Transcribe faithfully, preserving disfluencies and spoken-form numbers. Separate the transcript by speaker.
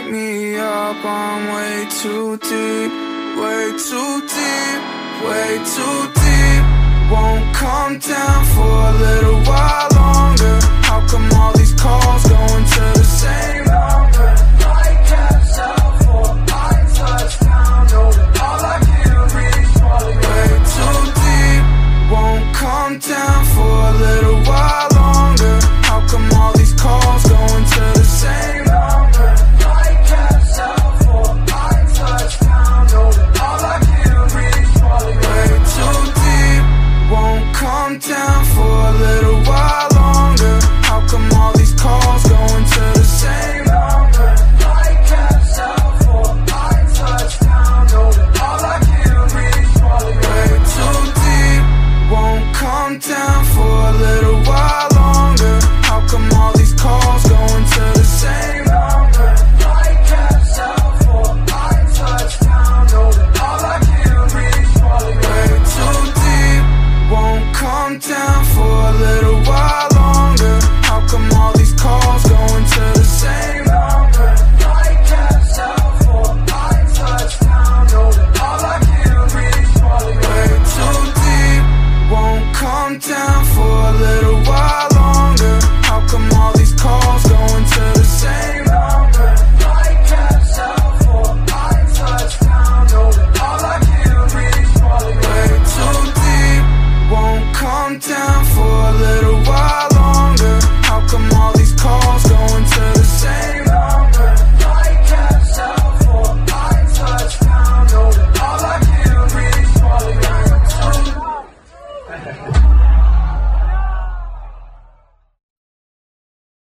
Speaker 1: me up, I'm way too deep, way too deep, way too deep. Won't come down for a little while longer. How come all these calls going to the same